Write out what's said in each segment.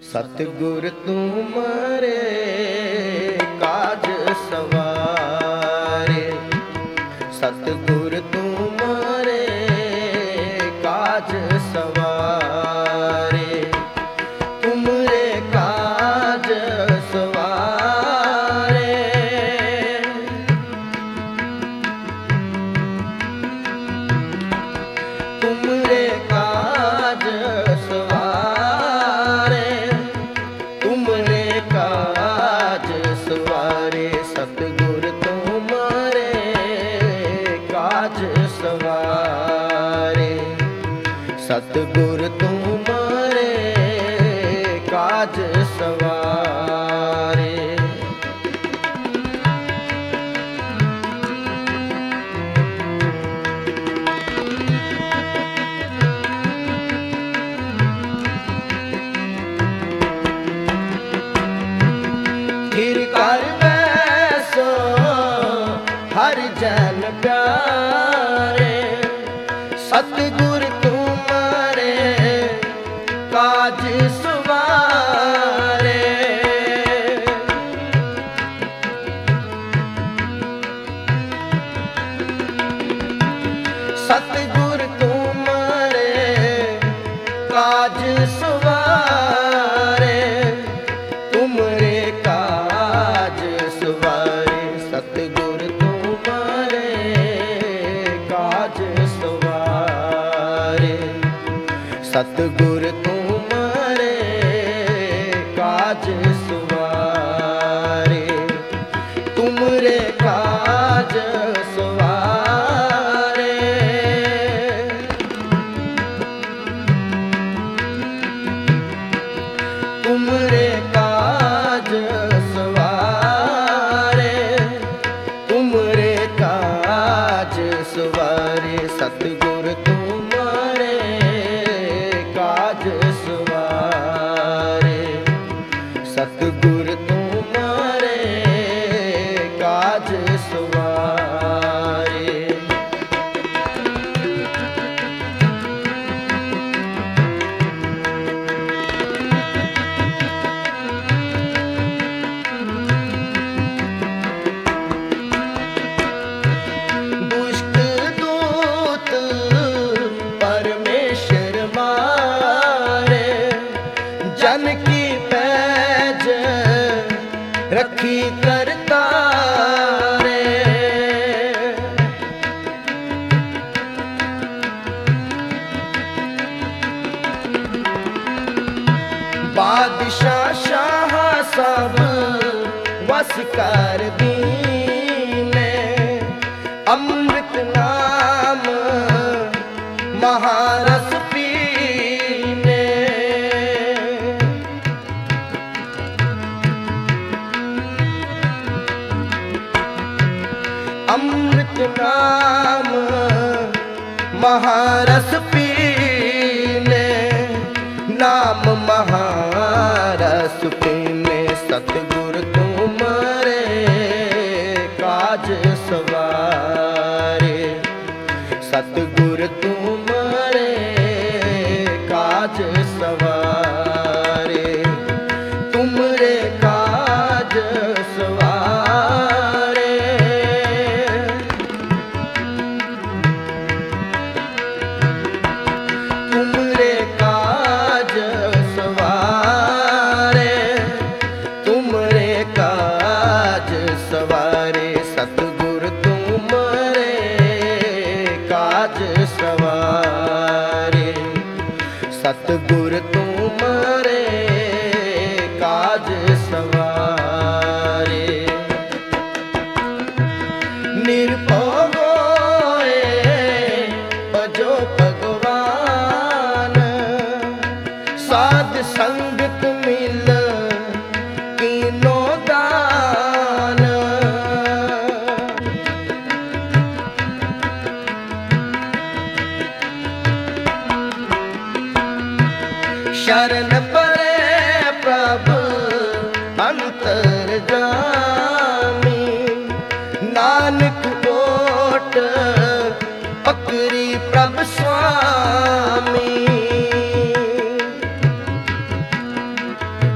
सतगुर तुम्हारे काज सवारे, सतगुर तुम्हारे काज सवारे, तुमरे काज सवारे। तुमरे काज सवारे, तुमरे काज सवारे, सतगुर तुम्हारे काज सवारे, सतगुर तुम्हारे काज सवारे। फिर कर बैसो हर जन प्यारे, सतगुर तुम्हारे काज सवारे। सतगुर तुम्हारे काज सवारे, तुमरे काज सवारे, सतगुर तुम्हारे काज सवारे, सतगुर तुम्हारे काज सवारे, तुमरे काज सवारे। तुमरे काज सवारे, तुमरे काज सवारे, सतगुर तुम्हारे काज सवारे, सतगुर तुम्हारे काज सवारे। दुष्ट दूत परमेश्वर मारे, जन की पैज रखी करतारे। बादशाह शाह सब वस कर दीने, अमृत नाम महारस पीने। अमृत नाम महारस पीने, नाम महारस पीने, सतगुर तुम्हारे काज सवारे, सतगुर तुम्हारे काज सवारे, तुमरे काज सवारे। तुमरे काज सवारे, तुमरे काज सवारे, सतगुर तुम्हारे काज सवारे, सतगुर तुम्हारे काज सवारे। निरभव होए भजो भगवान, साध संगत मिल कीनो दान। शरण परे प्रभु अंतर्जामी, नानक कोट पकड़ी प्रभु स्वामी।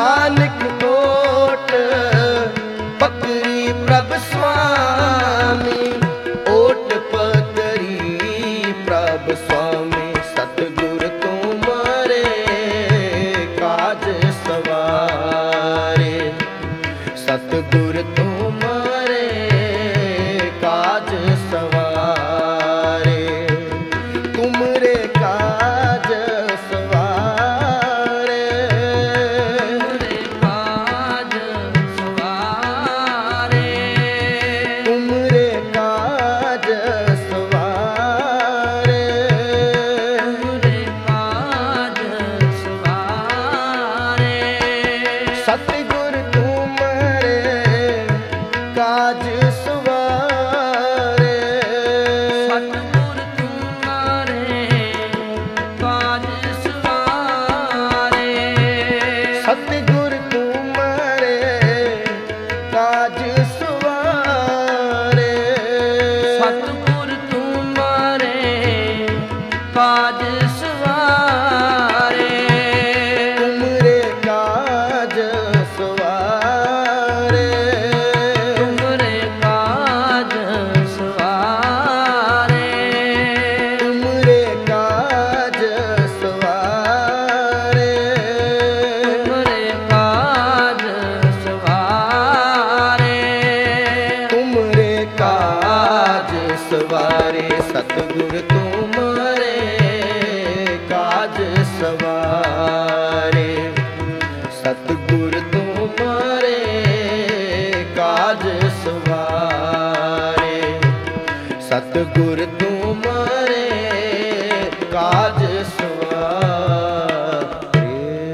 ਨਾਨਕ ਓਟ ਪਕਰੀ ਪ੍ਰਭ ਸੁਆਮੀ, ਓਟ ਪਕਰੀ ਪ੍ਰਭ ਸੁਆਮੀ। ਸਤਿਗੁਰ ਤੁਮਰੇ ਕਾਜ ਸਵਾਰੇ, ਸਤਿਗੁਰ ਤੁਮਰੇ ਕਾਜ ਸਵਾਰੇ, ਤੁਮਰੇ ਕਾਜ ਸਵਾਰੇ, ਤੁਮਰੇ ਕਾਜ ਸਵਾਰੇ, ਤੁਮਰੇ ਕਾਜ ਸਵਾਰੇ, ਸਤਿਗੁਰ ਤੁਮਰੇ ਕਾਜ ਸਵਾਰੇ, ਸਤਿਗੁਰ ਤੁਮਰੇ ਕਾਜ ਸਵਾਰੇ, ਸਤਿਗੁਰ ਤੁਮਰੇ ਕਾਜ ਸਵਾਰੇ, ਸਤਿਗੁਰ ਤੁਮਰੇ ਕਾਜ ਸਵਾਰੇ, ਤੁਮਰੇ ਕਾਜ ਸਵਾਰੇ, ਤੁਮਰੇ ਕਾਜ ਸਵਾਰੇ, ਤੁਮਰੇ ਕਾਜ ਸਵਾਰੇ, ਤੁਮਰੇ ਕਾਜ ਸਵਾਰੇ, ਤੁਮਰੇ ਕਾਜ ਸਵਾਰੇ, ਸਤਿਗੁਰ ਤੁਮਰੇ ਕਾਜ ਸਵਾਰੇ, ਸਤਿਗੁਰ ਤੁਮਰੇ ਕਾਜ ਸਵਾਰੇ, ਸਤਿਗੁਰ ਤੁਮਰੇ ਕਾਜ ਸਵਾਰੇ।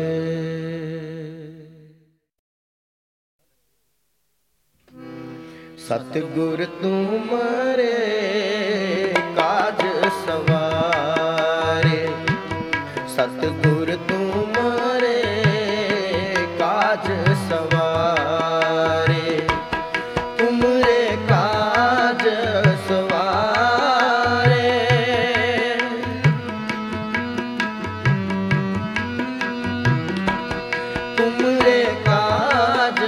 ਸਤਿਗੁਰ ਤੁਮਰੇ ਕਾਜ ਸਵਾਰੇ, ਸਤਿਗੁਰ ਤੁਮਰੇ ਕਾਜ ਸਵਾਰੇ, ਤੁਮਰੇ ਕਾਜ ਸਵਾਰੇ, ਤੁਮਰੇ ਕਾਜ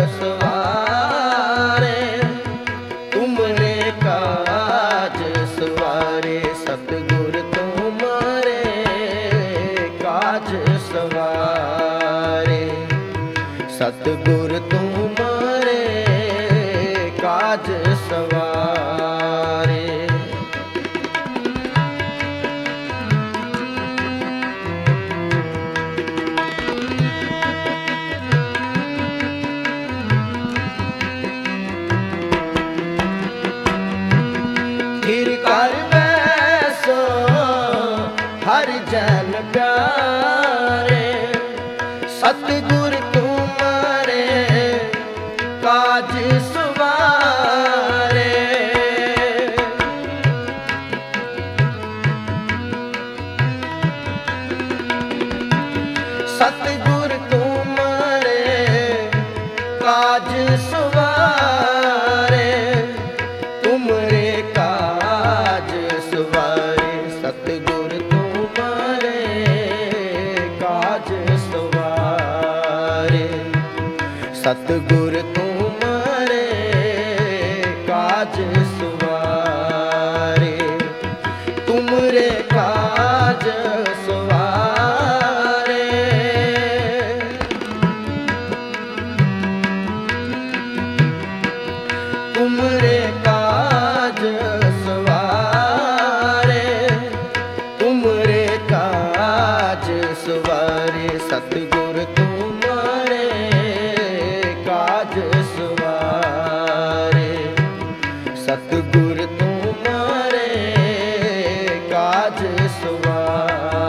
ਸਵਾਰੇ, ਤੁਮਰੇ ਕਾਜ ਸਵਾਰੇ, ਸਤਿਗੁਰ ਤੁਮਰੇ ਕਾਜ ਸਵਾਰੇ, ਸਤਿਗੁਰ ਤੁਮਰੇ ਕਾਜ ਸਵਾਰੇ। ਥਿਰ ਕਰ ਬੈਸੋ ਹਰ ਜਨ ਪਿਆਰੇ, ਸਤਿਗੁਰ ਤੁਮਰੇ ਕਾਜ ਸਵਾਰੇ, ਸਤਿਗੁਰ ਤੁਮਰੇ ਕਾਜ ਸਵਾਰੇ, ਤੁਮਰੇ ਕਾਜ ਸਵਾਰੇ, ਸਤਿਗੁਰ ਤੁਮਰੇ ਕਾਜ ਸਵਾਰੇ, ਸਤਿਗੁਰ ਤੁਮਰੇ ਕਾਜ ਸਵਾਰੇ, ਤੁਮਰੇ ਕਾਜ ਸਵਾਰੇ, ਤੁਮਰੇ ਕਾਜ ਸਵਾਰੇ, ਤੁਮਰੇ ਕਾਜ ਸਵਾਰੇ, ਸਤਿਗੁਰ ਤੁਮਰੇ ਕਾਜ ਸਵਾਰੇ, ਸਤਿਗੁਰ ਤੁਮਰੇ ਕਾਜ ਸਵਾਰੇ।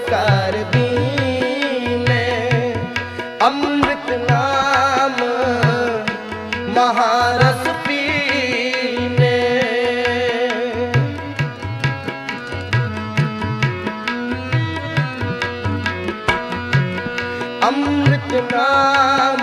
कर दीने। अमृत नाम महारस पीने। अमृत नाम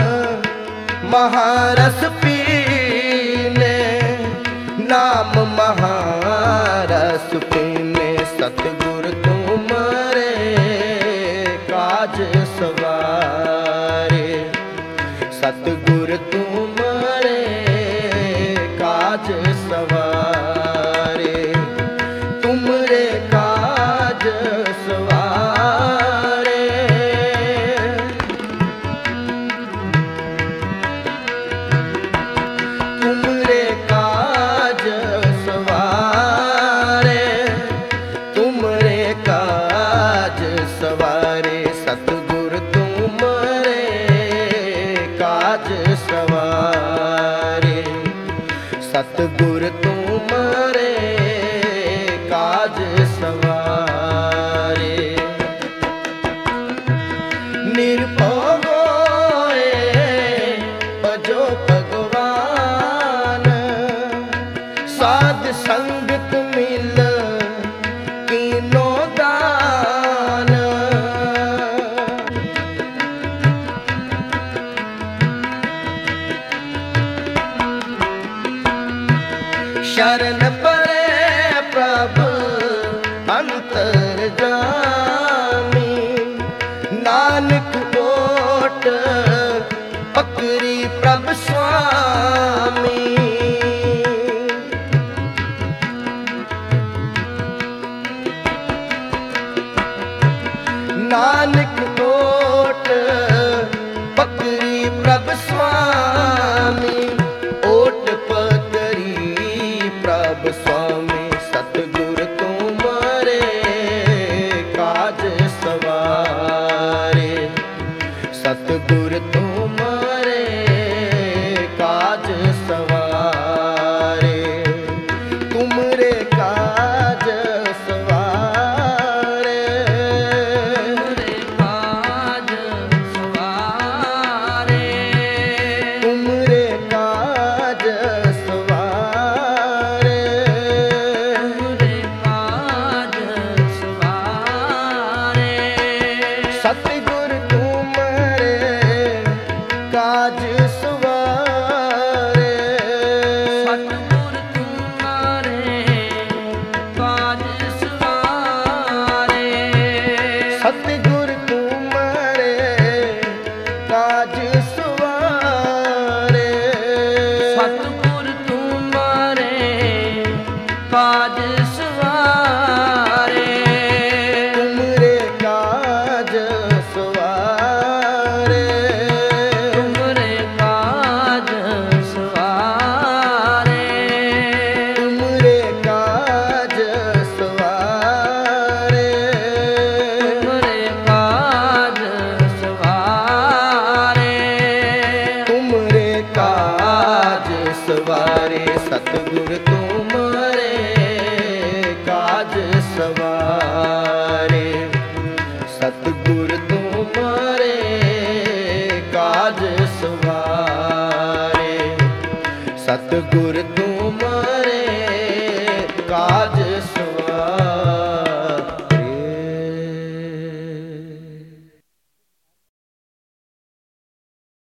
महारस पीने। नाम महारस पीने। सतगुर तुम्हारे काज सवारे। सतगुर तुम्हारे काज सवारे। तुमरे काज सवारे। तुमरे काज सवारे। तुमरे काज सवारे। सतगुर तुम्हारे काज सवारे। सतगुर तुम्हारे काज सवारे। निरभव होए भजो भगवान। साध संगत मिल कीनो दान। शरण परे प्रभु अंतर जामी। नानक ओट पकड़ी प्रभु स्वामी। नानक ओट पकड़ी प्रभु स्वामी। ओट पकड़ी प्रभु स्वामी। सतगुर तुम्हारे काज सवारे। सतगुर तुम्हारे काज सवारे। तुमरे काज सवारे। तुमरे काज सवारे। तुमरे काज सवारे। सतगुर तुम्हारे काज सवारे। सतगुर तुम्हारे काज सवारे। सतगुर तुम्हारे काज सवारे। सतगुर तुम्हारे काज सवारे। तुमरे काज सवारे। तुमरे काज सवारे। तुमरे काज सवारे। तुमरे काज सवारे। तुमरे काज सवारे। सतगुर तुम्हारे काज सवारे। सतगुर तुम्हारे काज सवारे। सतगुर तुम